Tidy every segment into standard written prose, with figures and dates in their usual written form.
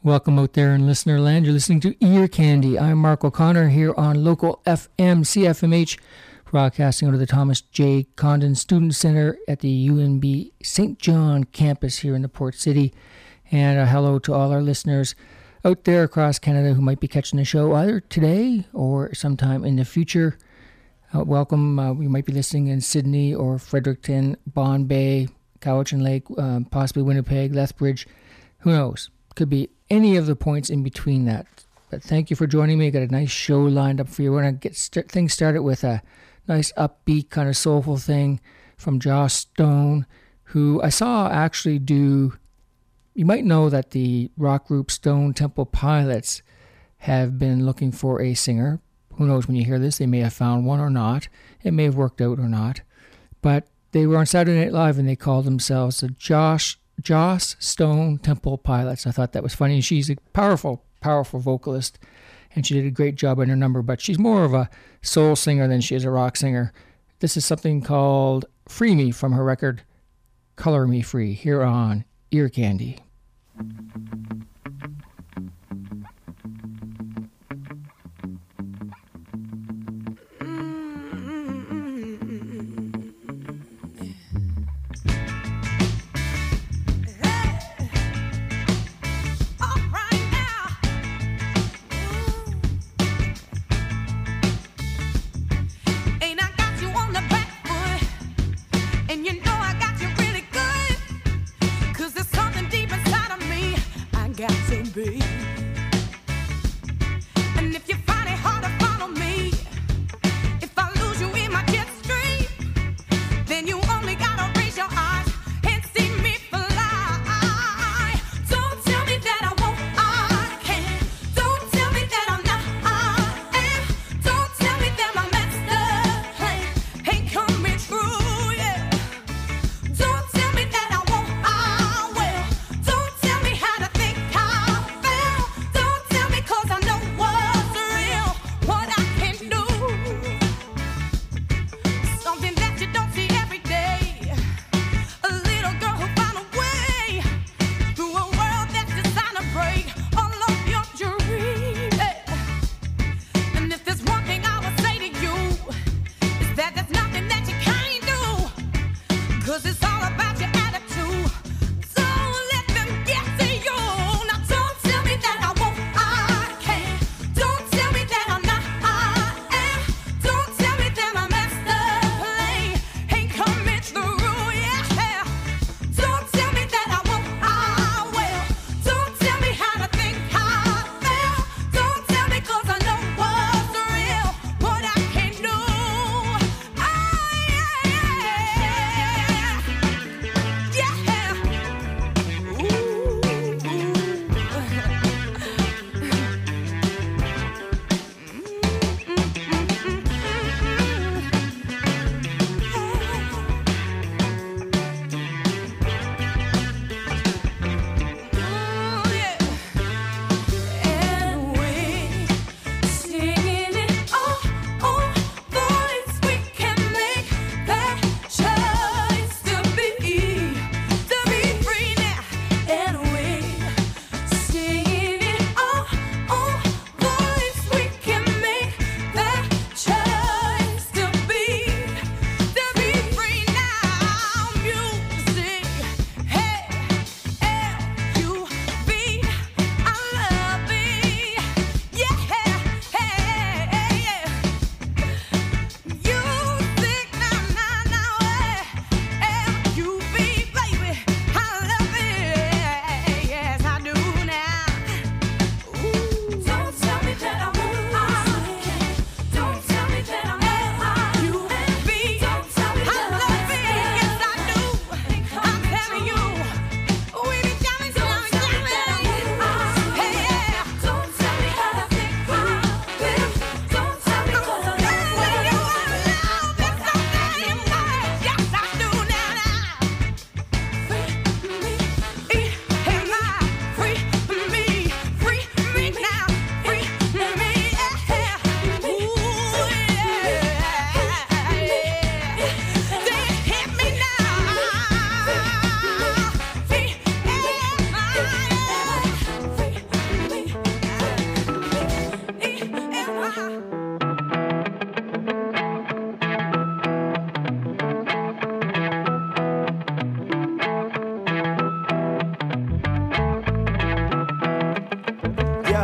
Welcome out there in listener land. You're listening to Ear Candy. I'm Mark O'Connor here on local FM CFMH, broadcasting out of the Thomas J. Condon Student Center at the UNB St. John campus here in the Port City. And a hello to all our listeners out there across Canada who might be catching the show either today or sometime in the future. Welcome. You might be listening in Sydney or Fredericton, Bombay, Cowichan Lake, possibly Winnipeg, Lethbridge. Who knows? Could be any of the points in between that. But thank you for joining me. Got a nice show lined up for you. We're going to get things started with a nice upbeat kind of soulful thing from Joss Stone, who I saw actually do. You might know that the rock group Stone Temple Pilots have been looking for a singer. Who knows, when you hear this, they may have found one or not. It may have worked out or not. But they were on Saturday Night Live and they called themselves the Joss Stone Temple Pilots. I thought that was funny. She's a powerful, powerful vocalist, and she did a great job on her number, but she's more of a soul singer than she is a rock singer. This is something called Free Me from her record Color Me Free here on Ear Candy.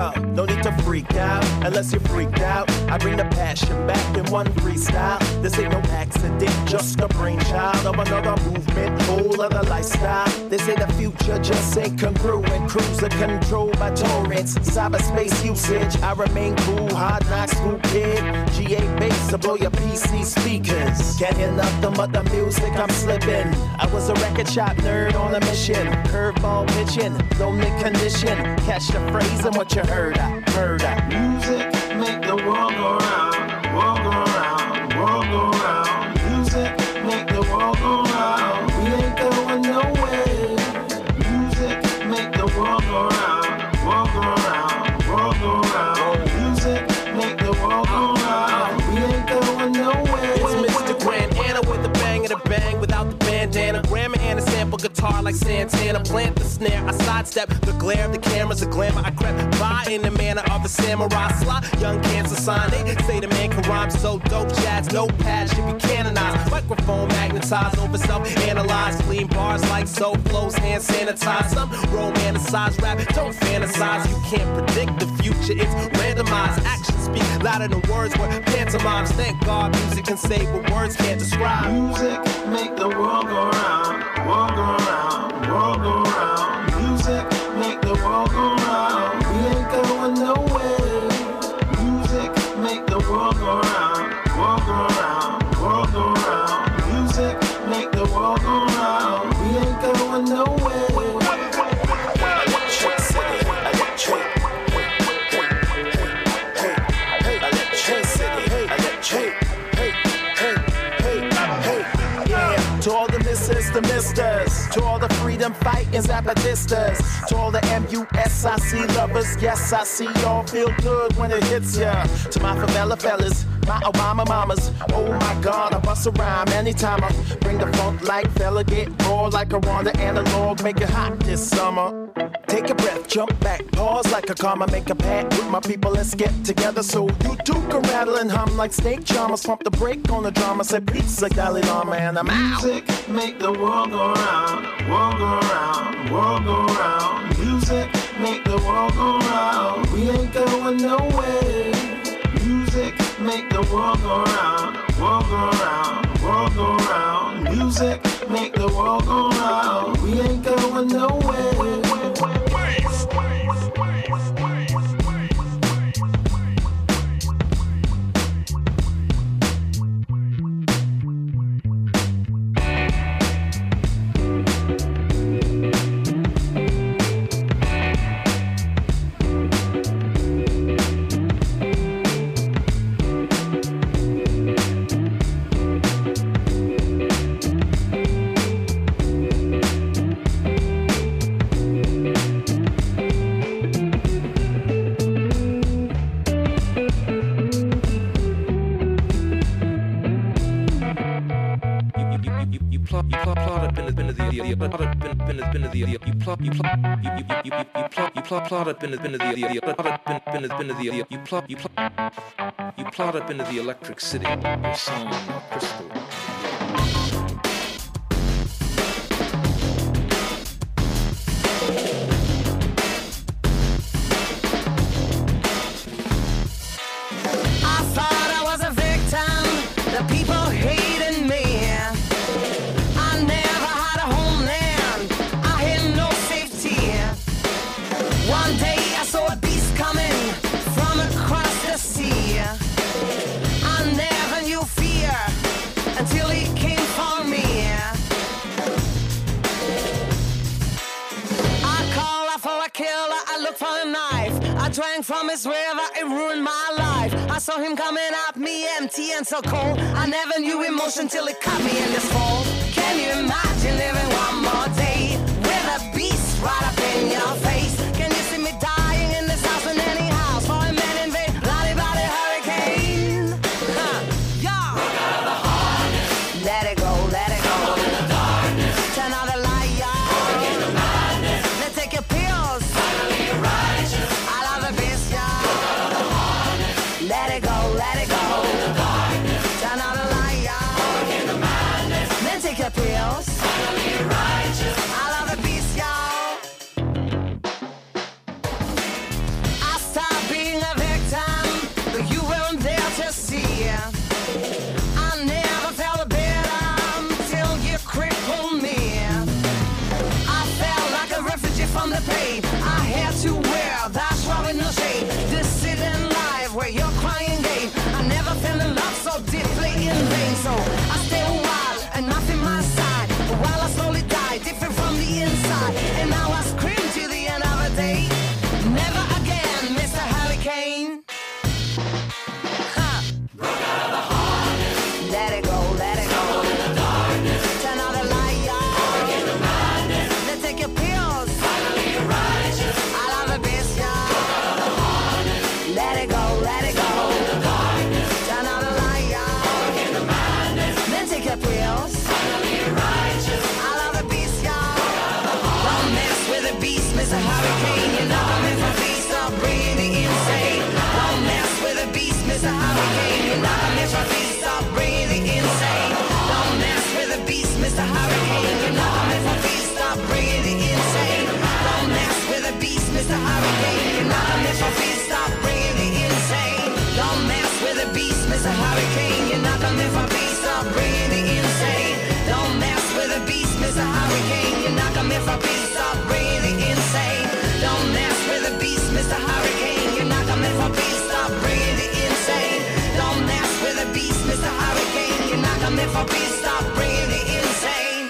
no need to freak out unless you're freaked out. I bring the passion back in one freestyle. This ain't no accident, just a brainchild of another movement, whole other lifestyle. They say the future just ain't congruent. Cruiser controlled by torrents, cyberspace usage. I remain cool, hard knock school kid. GA bass to blow your PC speakers. Can't hear nothing but the music, I'm slipping. I was a record shop nerd on a mission. Curveball pitching, lonely condition. Catch the phrase and what you heard, I heard. Music make the world go round, world go round, world go round. Music make the world go round. We ain't going nowhere. Music make the world go round, world go round, world go round. Music make the world go round. We ain't going nowhere. It's Mr. Grand Anna with a bang and a bang without the bandana. Grandma and a sample guitar like Santana. Plant the snare, I sidestep the glare of the cameras, a glamour. I crept by in the manner of a samurai slot. Young cancer sign, they say the man can rhyme so dope. Jazz, no pad, should be canonized. Microphone magnetized, over self-analyzed. Clean bars like soap flows, hand sanitized. Some romanticize rap, don't fantasize. You can't predict the future, it's randomized. Actions speak louder than words, were pantomimes. Thank God music can say what words can't describe. Music make the world go round, world go round, world go round. Music make the world go round. We ain't going nowhere. Music make the world go round, world go round, world go round. Music make the world go round. We ain't going nowhere. To all the misses, the misters, to all the freedom fighting zapatistas, to all the MUSIC lovers, yes, I see y'all feel good when it hits ya. To my favela fellas, my Obama mamas, oh my God, I bust a rhyme anytime I bring the funk like fella, get raw like a Rwanda analog, make it hot this summer. Take a breath, jump back, pause like a comma, make a pact with my people, let's get together so you too can rattle and hum like snake charmers, pump the brake on the drama, say peace like Dalai Lama, and I'm out. Music make the world go round, world go round, world go round. Music make the world go round, we ain't going nowhere. Music make the world go round, world go round, world go round. Music make the world go round, we ain't going nowhere. You plot up into the electric city, your song, crystal. Drank from his river, it ruined my life. I saw him coming at me empty and so cold. I never knew emotion till it caught me in this fall. Can you imagine living one more day with a beast right up in your face? Can you see me dying in this house in any house for a man invade bloody bloody hurricane? Yeah. Rock out of the harness. Let it go, let it go. Out in the darkness. Turn out the light, yeah. Forget the madness. Let's take your pills. Finally righteous. Let it go, let it go. In the darkness. Turn out the light, yeah. Forget the madness. Then take your pills. Finally knock 'em if I feel stop bringing the insane. Don't mess with the beast, Mr. Hurricane. You knock 'em if I feel stop bringing the insane. Don't mess with the beast, Mr. Hurricane. You knock 'em if I feel stop bringing the insane. Don't mess with the beast, Mr. Hurricane. You knock 'em if I feel stop bringing the insane. Don't mess with the beast, Mr. Hurricane. You knock 'em if I feel stop bringing the insane.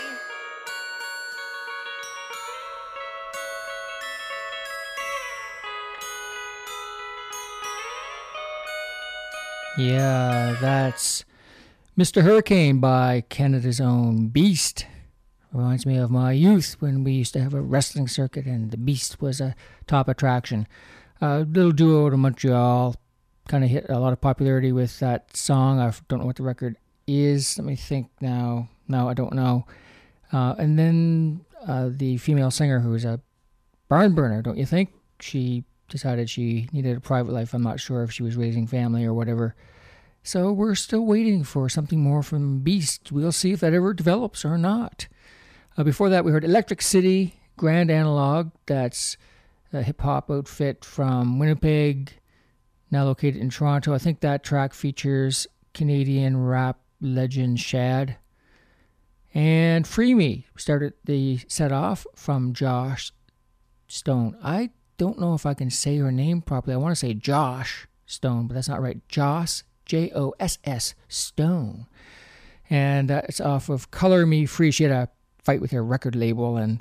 Yeah, that's Mr. Hurricane by Canada's Own Beast. Reminds me of my youth when we used to have a wrestling circuit and the Beast was a top attraction. A little duo out of Montreal kind of hit a lot of popularity with that song. I don't know what the record is. Let me think now. No, I don't know. And then the female singer who was a barn burner, don't you think? She decided she needed a private life. I'm not sure if she was raising family or whatever. So we're still waiting for something more from Beast. We'll see if that ever develops or not. Before that, we heard Electric City, Grand Analog. That's a hip-hop outfit from Winnipeg, now located in Toronto. I think that track features Canadian rap legend Shad. And Free Me started the set off from Joss Stone. I don't know if I can say her name properly. I want to say Joss Stone, but that's not right. Joss, Joss Stone. And it's off of Color Me Free. She had a fight with her record label and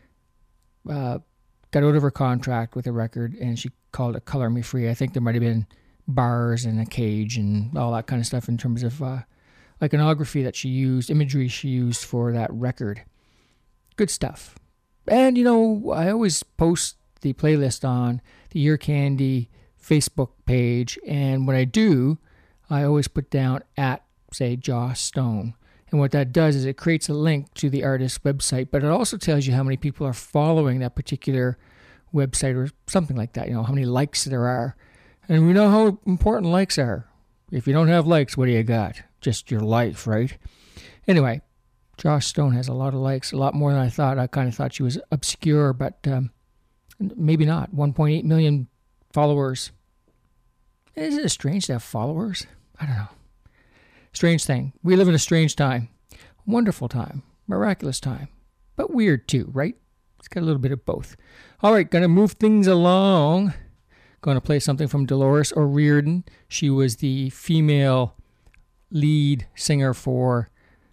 got out of her contract with the record, and she called it Color Me Free. I think there might have been bars and a cage and all that kind of stuff in terms of iconography that she used, imagery she used for that record. Good stuff. And, you know, I always post the playlist on the Ear Candy Facebook page, and when I do, I always put down at, say, Joss Stone. And what that does is it creates a link to the artist's website, but it also tells you how many people are following that particular website or something like that, you know, how many likes there are. And we know how important likes are. If you don't have likes, what do you got? Just your life, right? Anyway, Joss Stone has a lot of likes, a lot more than I thought. I kind of thought she was obscure, but maybe not. 1.8 million followers. Isn't it strange to have followers? I don't know. Strange thing. We live in a strange time. Wonderful time. Miraculous time. But weird too, right? It's got a little bit of both. All right, going to move things along. Going to play something from Dolores O'Riordan. She was the female lead singer for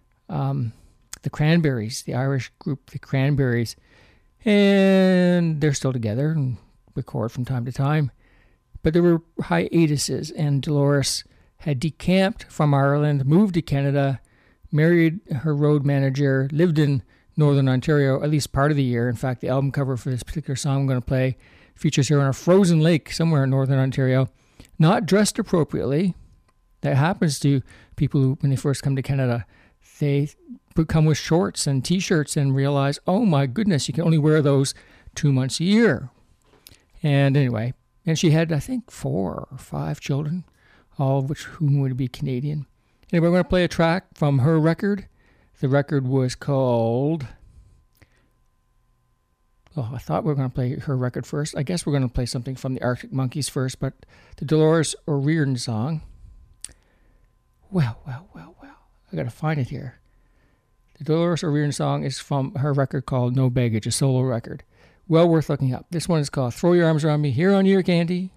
the Cranberries, the Irish group, the Cranberries. And they're still together and record from time to time. But there were hiatuses, and Dolores had decamped from Ireland, moved to Canada, married her road manager, lived in Northern Ontario at least part of the year. In fact, the album cover for this particular song I'm going to play features her on a frozen lake somewhere in Northern Ontario, not dressed appropriately. That happens to people who, when they first come to Canada, they come with shorts and T-shirts and realize, oh my goodness, you can only wear those 2 months a year. And anyway, and she had, I think, 4 or 5 children, all of which whom would be Canadian. Anyway, we're going to play a track from her record. The record was called... Oh, I thought we were going to play her record first. I guess we're going to play something from the Arctic Monkeys first, but the Dolores O'Riordan song. Well. I got to find it here. The Dolores O'Riordan song is from her record called No Baggage, a solo record. Well worth looking up. This one is called Throw Your Arms Around Me, here on Ear Candy.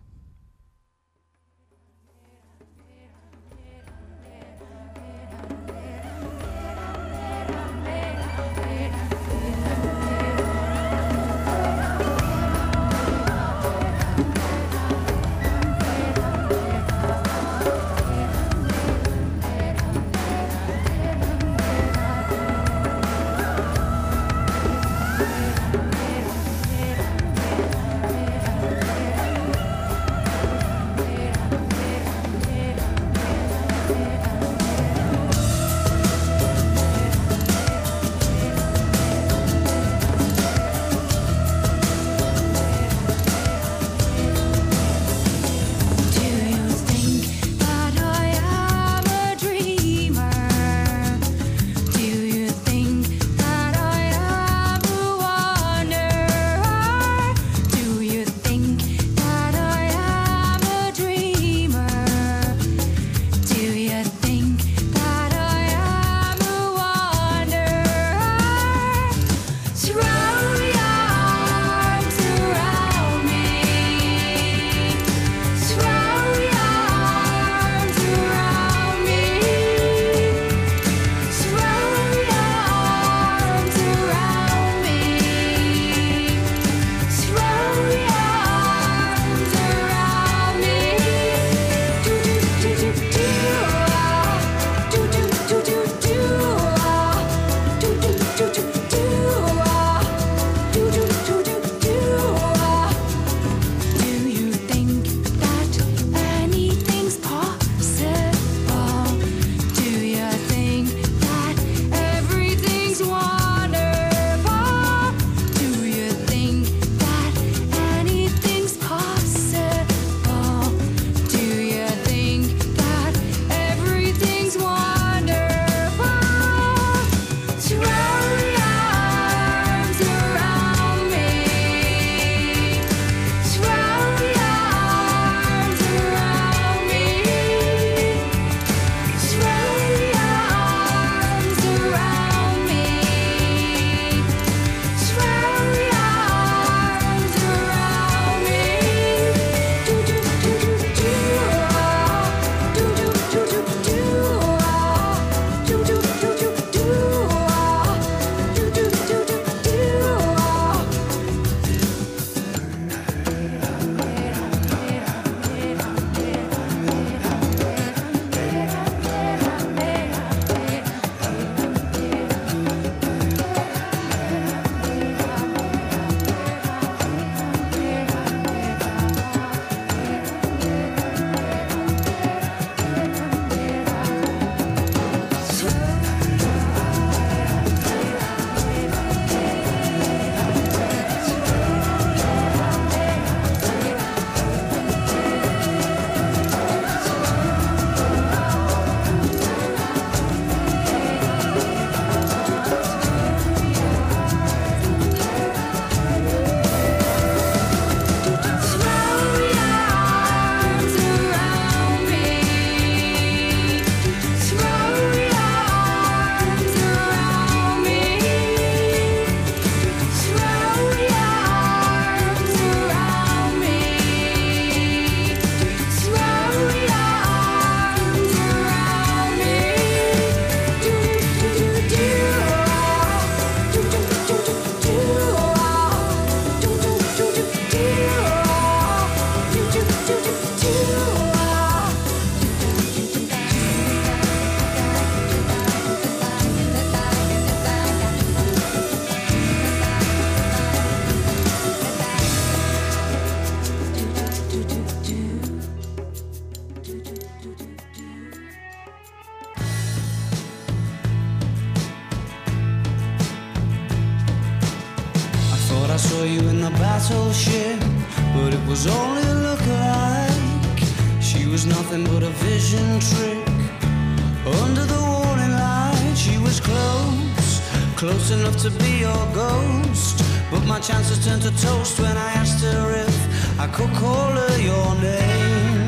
battleship, but it was only a look-alike. She was nothing but a vision trick. Under the warning light, she was close, close enough to be your ghost. But my chances turned to toast when I asked her if I could call her your name.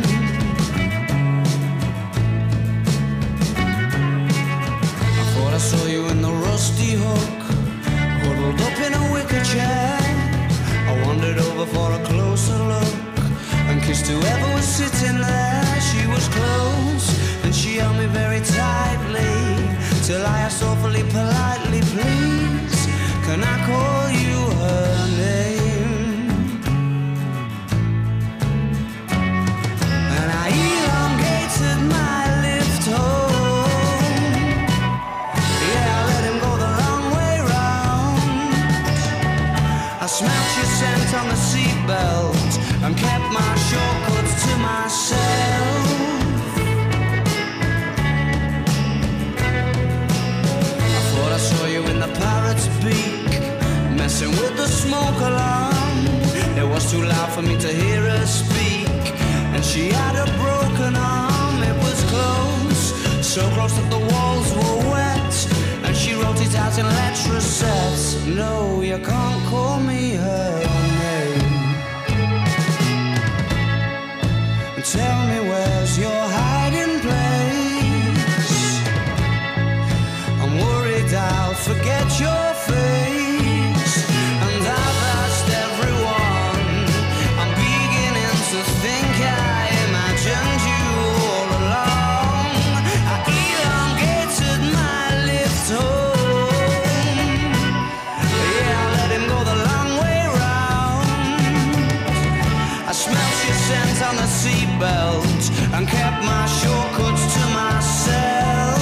I thought I saw you in the Rusty Hook, huddled up in a wicker chair. I wandered over for a closer look and kissed whoever was sitting there. She was close and she held me very tightly, till I asked awfully politely, please, can I call you her name? And I elongated my lift home. Yeah, I let him go the long way round. I smelt your scent on the seatbelt and kept my shortcuts to myself. I thought I saw you in the parrot's beak, messing with the smoke alarm. It was too loud for me to hear her speak, and she had a broken arm. It was close, so close that the walls were wet, and she wrote it out in letter sets. No, you can't call me her name. Tell me, where's your hiding place? I'm worried I'll forget your face, and I've asked everyone. I'm beginning to think I imagined you all along. I elongated my lift home. Yeah, I let him go the long way round. I smelt your scent on the seatbelt and kept my shortcuts to myself.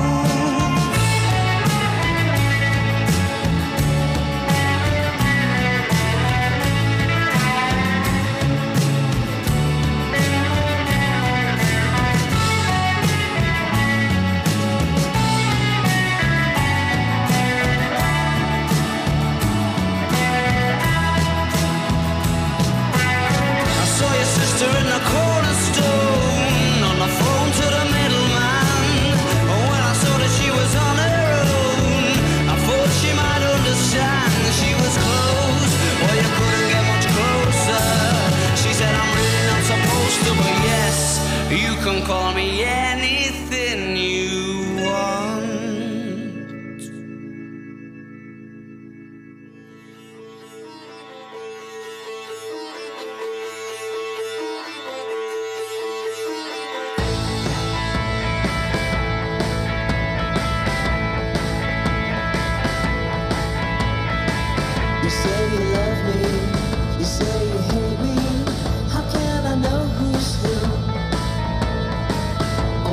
I saw your sister in the cornerstone, on the phone to the middleman. When I saw that she was on her own, I thought she might understand. She was close, well, you couldn't get much closer. She said, I'm really not supposed to, but yes, you can call me anything you want. You say you love me, you say you hate me. How can I know who's who?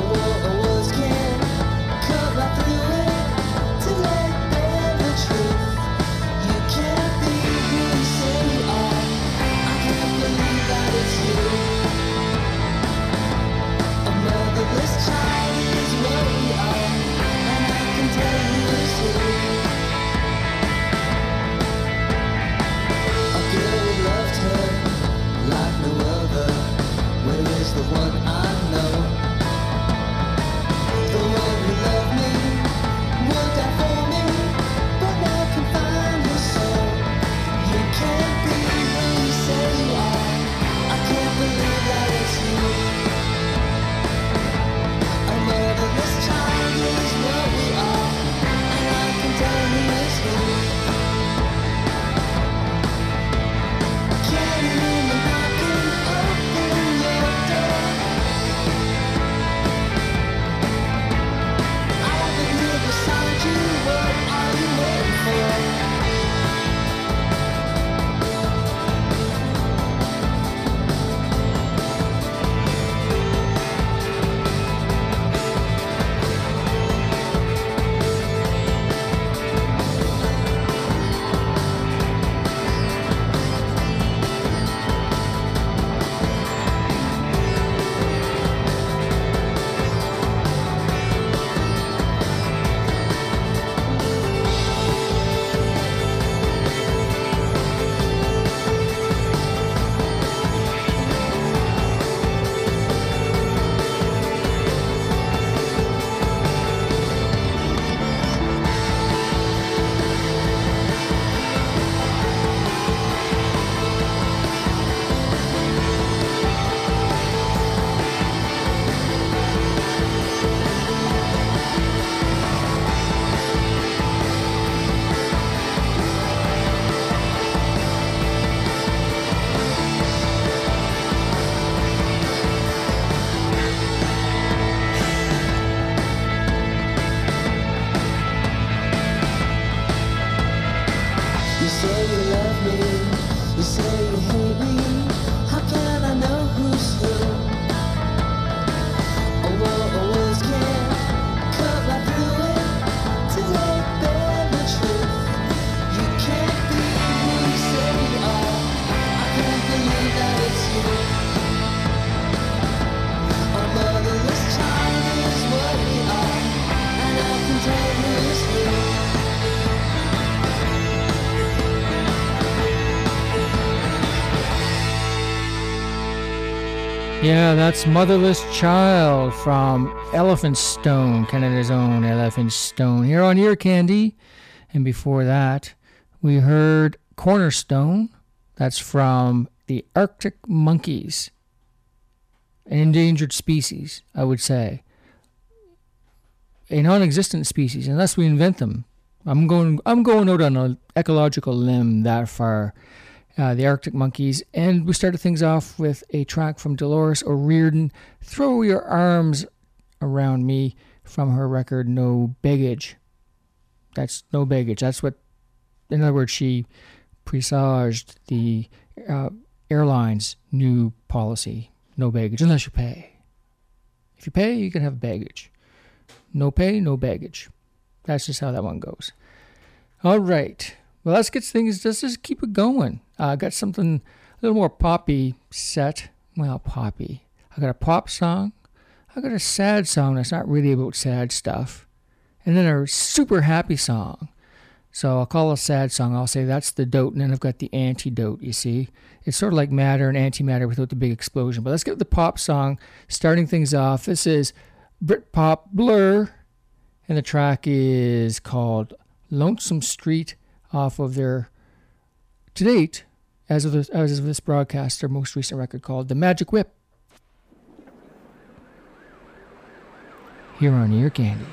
Yeah, that's Motherless Child from Elephant Stone, Canada's own Elephant Stone, here on Ear Candy. And before that, we heard Cornerstone. That's from the Arctic Monkeys. An endangered species, I would say. A non-existent species, unless we invent them. I'm going out on an ecological limb that far. The Arctic Monkeys, and we started things off with a track from Dolores O'Riordan, Throw Your Arms Around Me, from her record No Baggage. That's No Baggage. That's what, in other words, she presaged the airline's new policy. No baggage, unless you pay. If you pay, you can have baggage. No pay, no baggage. That's just how that one goes. All right. Well, let's just keep it going. I got something a little more poppy set. Well, poppy. I got a pop song. I got a sad song that's not really about sad stuff. And then a super happy song. So I'll call it a sad song. I'll say that's the dote, and then I've got the antidote, you see. It's sort of like matter and antimatter without the big explosion. But let's get the pop song starting things off. This is Britpop Blur, and the track is called Lonesome Street, off of their, to date, as of this broadcast, their most recent record called The Magic Whip. Here on Ear Candy.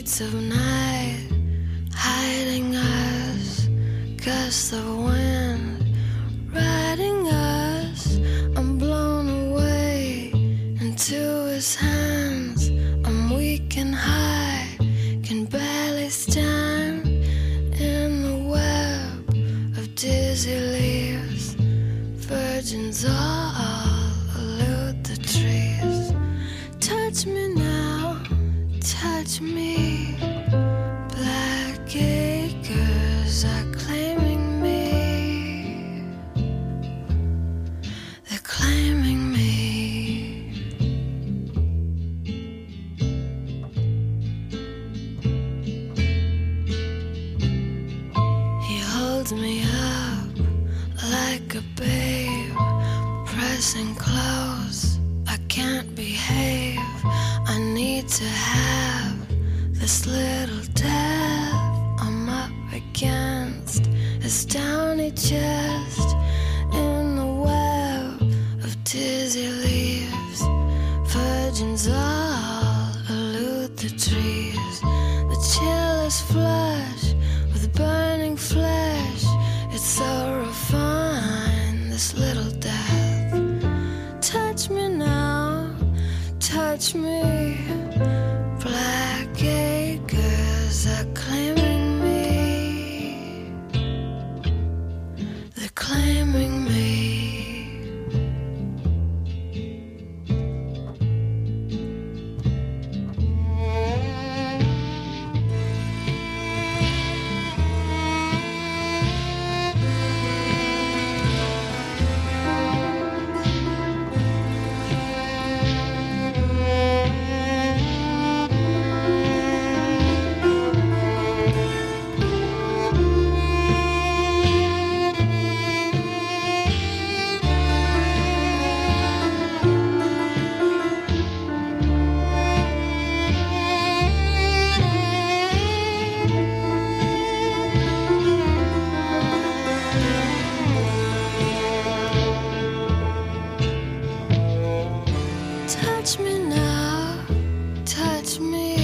streets of night, hiding us, gusts of wind, riding us. I'm blown away into his hands. I'm weak and high, can barely stand in the web of dizzy leaves. Virgins all elude the trees. Touch me now, touch me. Black acres are claiming me. They're claiming me. He holds me up like a babe, pressing close. I can't behave. I need to have this little death I'm up against. His downy chest in the web of dizzy leaves. Virgins all elude the trees. The chill is flush with burning flesh. It's so refined, this little death. Touch me now, touch me. Black acres are claiming me. They're claiming me. Touch me now, touch me.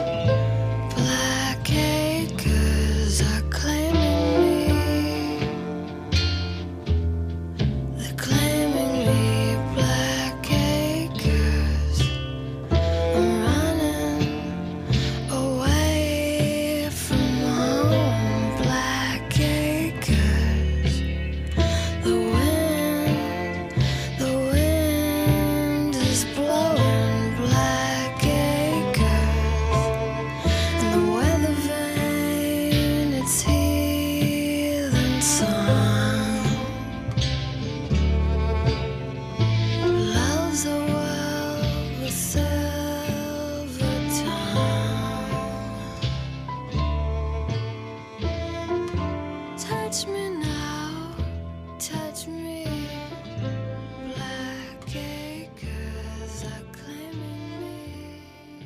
Black acres are claiming me. They're claiming me. Black acres. I'm running away from home. Black acres. The wind is blowing. Black acres, and the weather vane, it's heathen song. Love's a world with silver tongue. Touch me now, touch me. Black acres are claiming me.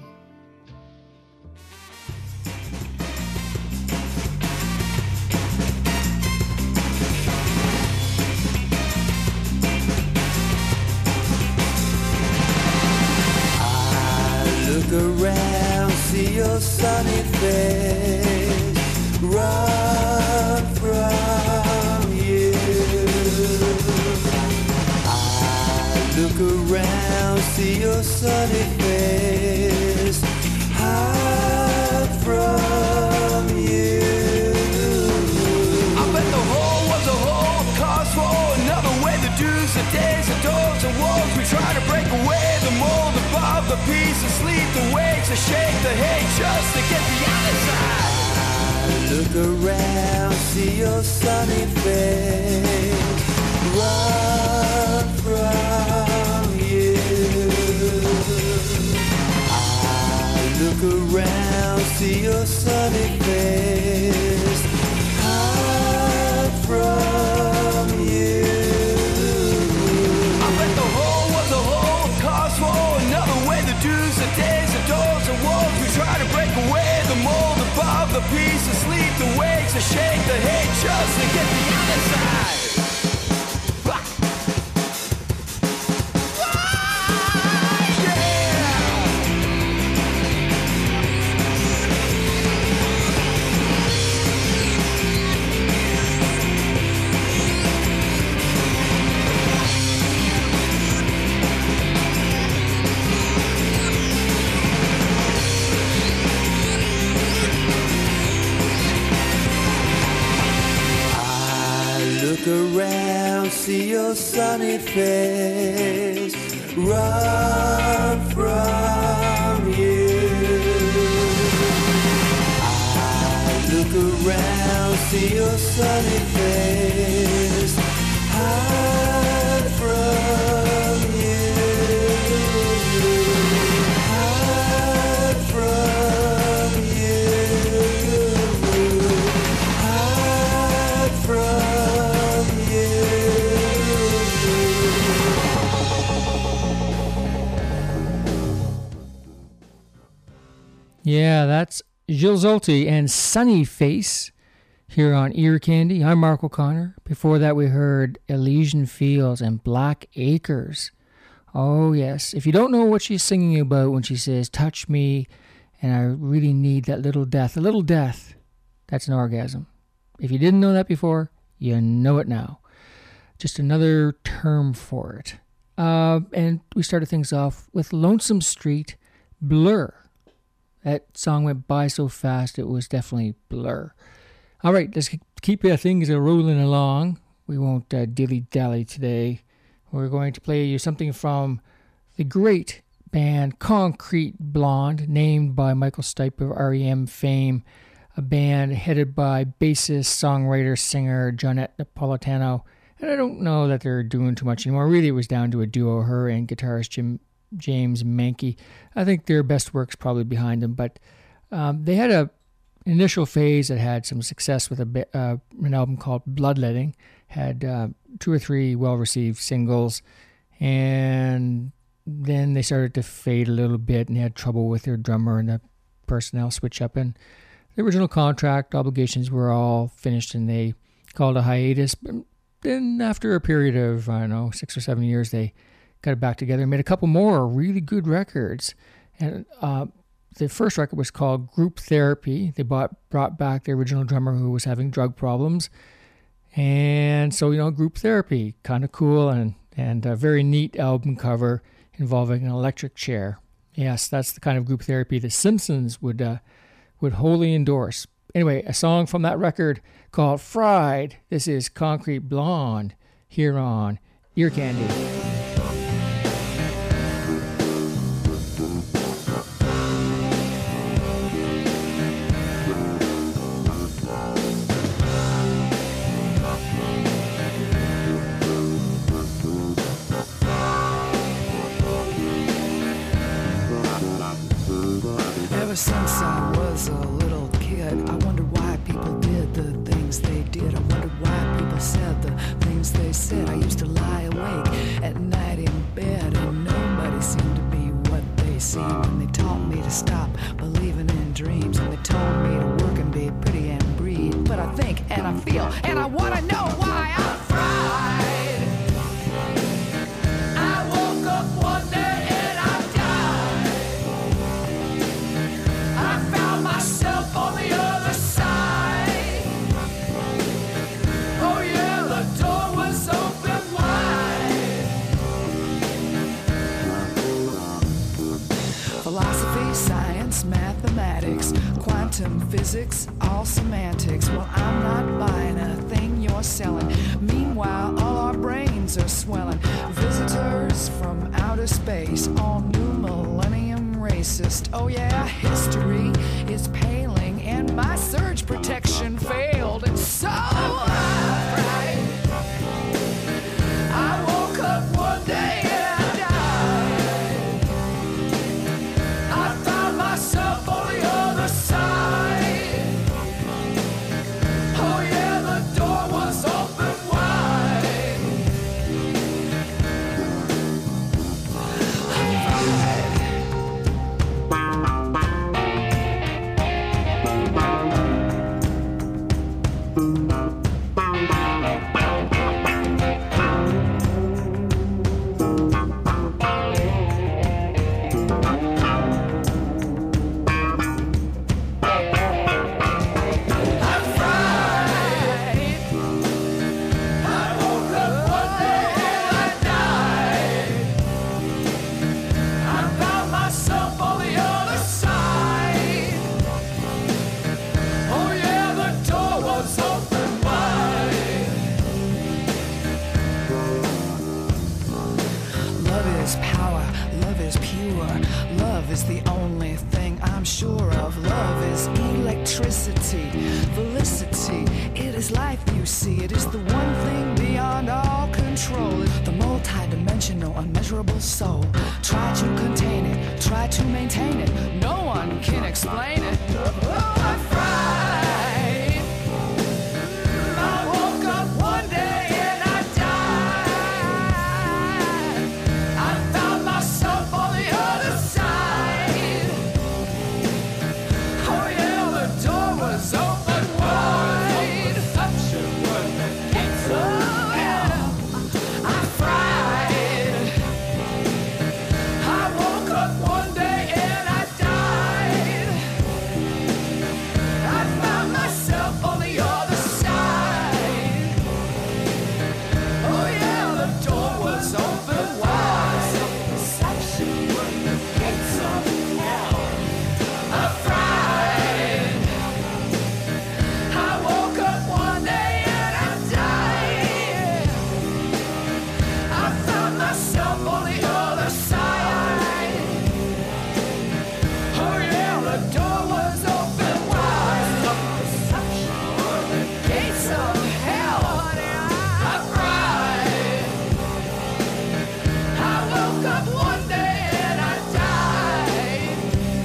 I look around, see your sunny face, run from you. I look around, see your sunny face, hide from you. I bet the hole was a hole, cause for another way. The do's, the days, the doors, and walls. We try to break away the mold above the piece and sleep the weights and shake the hate just to get the other side. I look around, see your sunny face, run from you. I look around, see your sunny face, hide from you. I bet the hole was a hole, cause for another way. The do's, the days, the doors, and walls. We try to break away the mold above the piece and sleep the weights and shake the hate just to get the other side. Yeah! see your sunny face, run from you. I look around, see your sunny face, hide from you, hide from you, hide from you. Yeah, that's Gilles Zolti and Sunny Face here on Ear Candy. I'm Mark O'Connor. Before that, we heard Elysian Fields and Black Acres. Oh, yes. If you don't know what she's singing about when she says, touch me, and I really need that little death, a little death, that's an orgasm. If you didn't know that before, you know it now. Just another term for it. And we started things off with Lonesome Street, Blur. That song went by so fast, it was definitely Blur. All right, let's keep things rolling along. We won't dilly-dally today. We're going to play you something from the great band Concrete Blonde, named by Michael Stipe of R.E.M. fame, a band headed by bassist, songwriter, singer Jonette Napolitano. And I don't know that they're doing too much anymore. Really, it was down to a duo, her and guitarist James Mankey. I think their best work's probably behind them, but they had an initial phase that had some success with an album called Bloodletting, had 2 or 3 well-received singles, and then they started to fade a little bit, and they had trouble with their drummer and the personnel switch up, and the original contract obligations were all finished, and they called a hiatus. But then after a period of, 6 or 7 years, they got it back together and made a couple more really good records. And the first record was called Group Therapy. They brought back the original drummer who was having drug problems. And so, Group Therapy, kind of cool, and a very neat album cover involving an electric chair. Yes, that's the kind of Group Therapy the Simpsons would wholly endorse. Anyway, a song from that record called Fried. This is Concrete Blonde here on Ear Candy. Ever since I was a little kid, I wondered why people did the things they did. I wondered why people said the things they said. I used to lie awake at night in bed, and nobody seemed to be what they seemed. And they taught me to stop believing in dreams, and they told me to work and be pretty and breathe. But I think and I feel and I want to know why I'm fried. I woke up one day and I died. I found myself on the other side. Oh yeah, the door was open wide. Philosophy, science, mathematics, quantum physics, all semantics. Well, I'm not buying a thing you're selling. Meanwhile, all our brains are swelling. Visitors from outer space, all new millennium racist. Oh yeah, history is paling, and my surge protection failed, and so I cried. I woke up one day and I died. I found myself on the other side. Oh yeah, the door was open wide. It's the only thing I'm sure of. Love is electricity, felicity. It is life, you see. It is the one thing beyond all control. The multi-dimensional, unmeasurable soul. Try to contain it, try to maintain it. No one can explain it. Oh, I'm fried. I woke up one day and I died. I found myself on the other side. Oh yeah, the door was open wide. Such a word that gates of hell. I fried. I woke up one day and I died. I found myself on the other side. Oh yeah, the door was open wide. Self-deception were the gates of hell. I fried. I woke up one day and I died. I found myself on the other side. Oh yeah, the door was open wide. Self-deception were the gates of hell. I cried. I woke up one day and I died.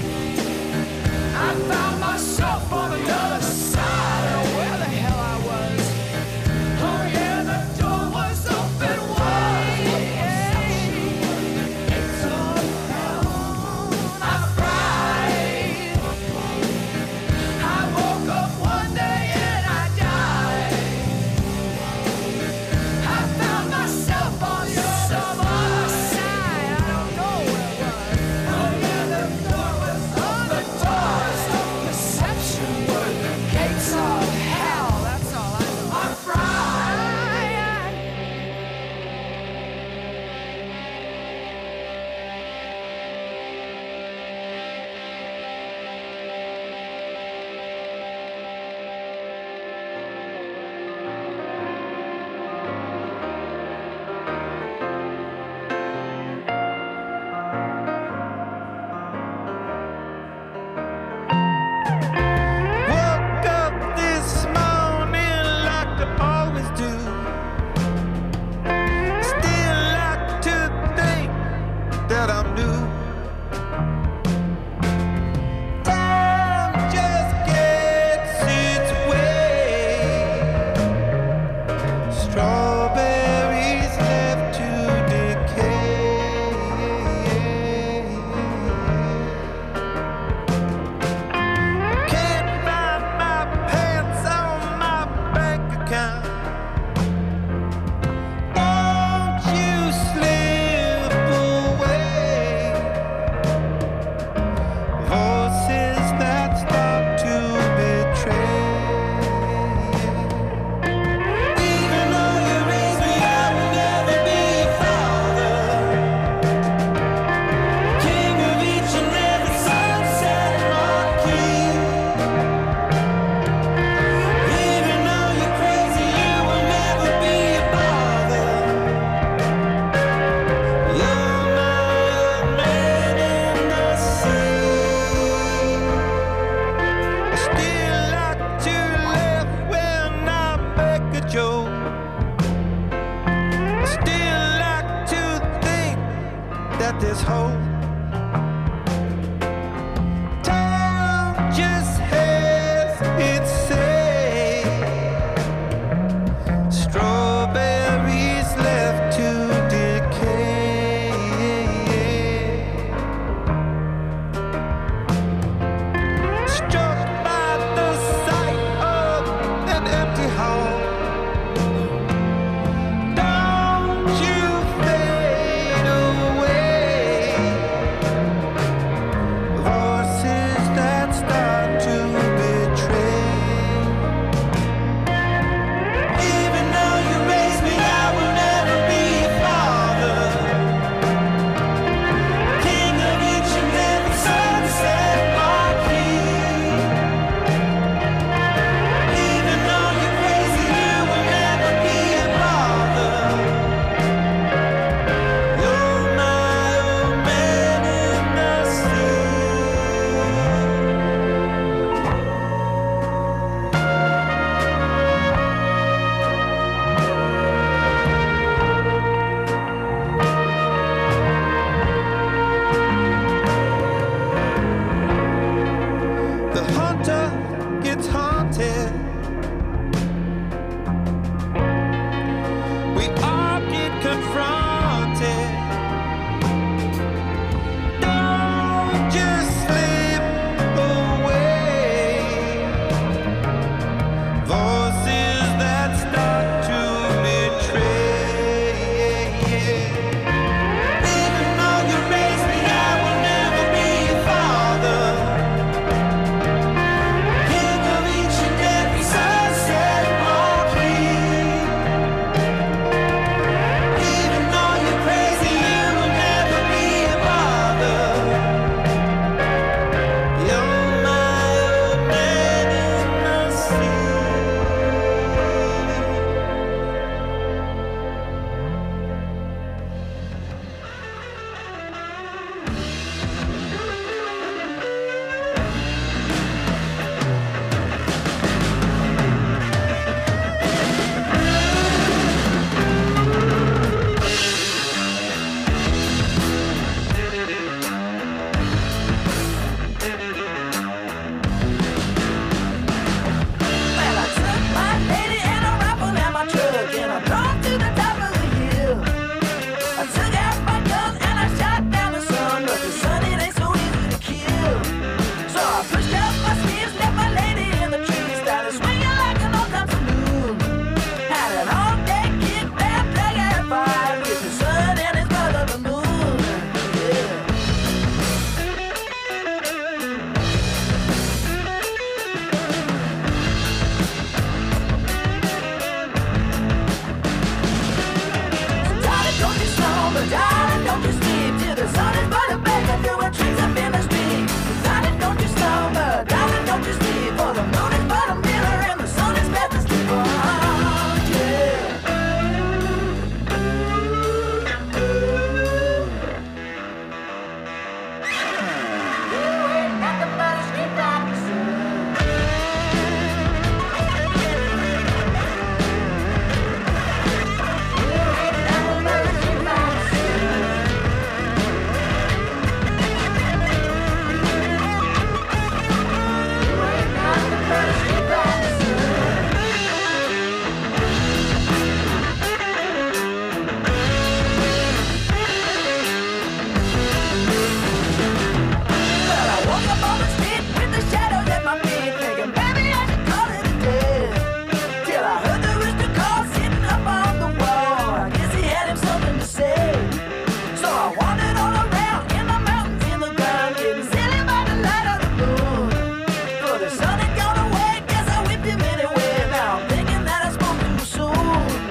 I found myself on the other side of where the hell I was. Oh yeah, the door was open wide. Gates of hell. I cried. I woke up one day and I died. I found myself on the other side. I don't know where it was. Oh yeah, the door was on the doors of perception were the gates of hell. That's all I know. I'm fried. Woke up this morning like I always do. Still like to think that I'm new. Time just gets its way. Strawberries left to decay. Can't find my pants on my bank account. Won't you slip away? Voices that start to betray. Even though you raised me, I will never be a father. King of each and every sunset marquee. Even though you're crazy, you will never be a bother. You're my old man in the sea. I still like to laugh when I make a joke. I still like to think that there's hope. Time just has its say. Strawberries left to decay. Struck by the sight of an empty hall. Don't you fade away. money gone away, guess I whip him anyway. Now I'm thinking that I spoke too soon.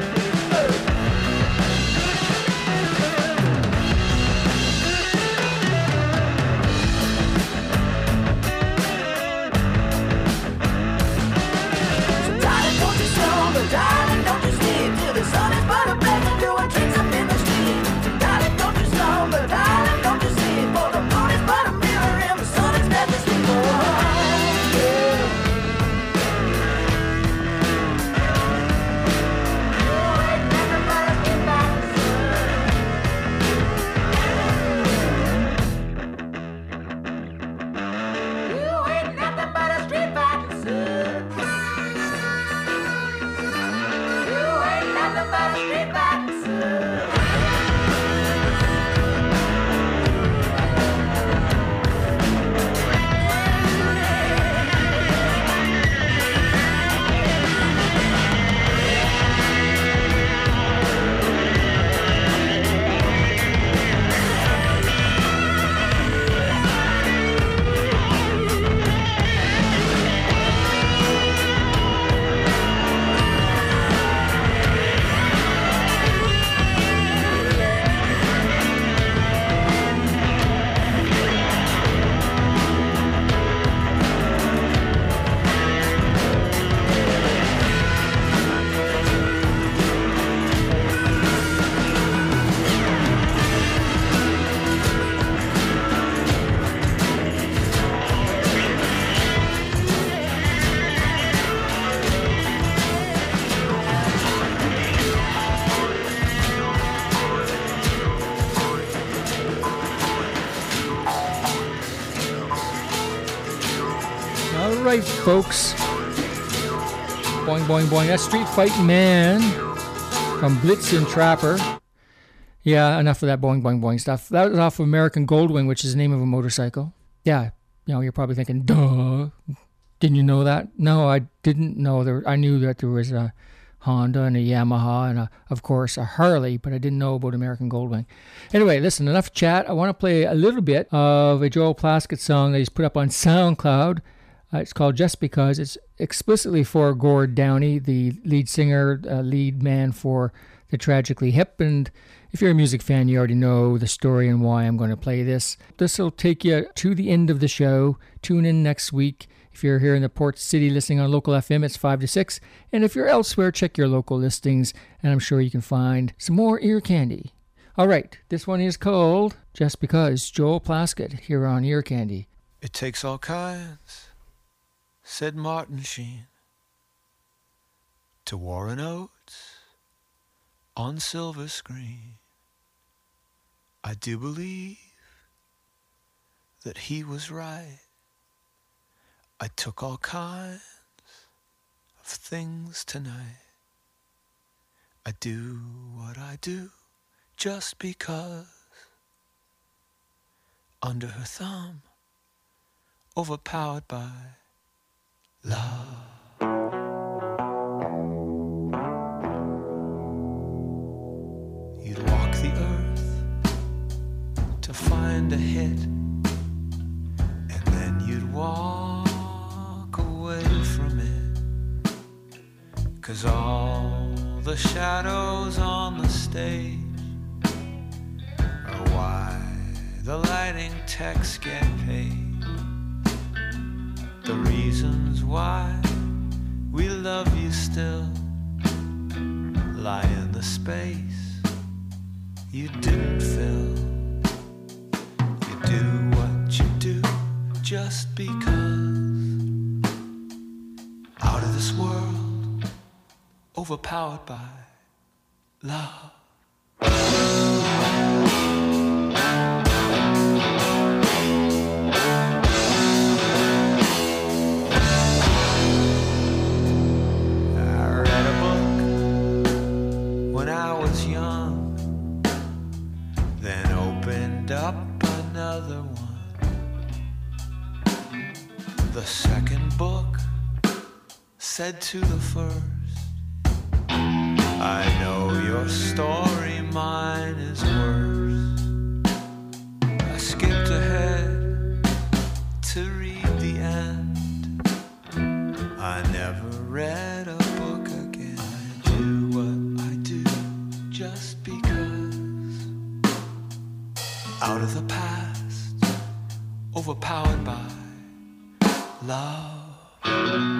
Darling, don't you sleep till the sun is burning black and doing tricks up in the street. Darling, don't you slumber, darling, don't you sleep, for the moon is but a mirror and the sun is dead to sleep. Oh, yeah. You ain't nothing but a street fighter. You ain't nothing but a street fighter, son. Right, folks. Boing, boing, boing. That's Street Fighting Man from Blitzen Trapper. Yeah, enough of that boing, boing, boing stuff. That was off of American Goldwing, which is the name of a motorcycle. Yeah, you know, you're probably thinking, duh. Didn't you know that? No, I didn't know. I knew that there was a Honda and a Yamaha and, of course, a Harley, but I didn't know about American Goldwing. Anyway, listen, enough chat. I want to play a little bit of a Joel Plaskett song that he's put up on SoundCloud. It's called Just Because. It's explicitly for Gord Downie, the lead singer, lead man for The Tragically Hip. And if you're a music fan, you already know the story and why I'm going to play this. This will take you to the end of the show. Tune in next week. If you're here in the Port City listening on local FM, it's 5 to 6. And if you're elsewhere, check your local listings, and I'm sure you can find some more ear candy. All right, this one is called Just Because. Joel Plaskett here on Ear Candy. It takes all kinds, said Martin Sheen, to Warren Oates on silver screen. I do believe that he was right. I took all kinds of things tonight. I do what I do just because. Under her thumb, overpowered by love. You'd walk the earth to find a hit, and then you'd walk away from it, 'cause all the shadows on the stage are why the lighting techs get paid. The reasons why we love you still lie in the space you didn't fill. You do what you do just because. Out of this world, overpowered by love. Up another one. The second book said to the first, I know your story, mine is worse. I skipped ahead to read the end. I never read a book again. I do what I do just because. Out of the past, overpowered by love.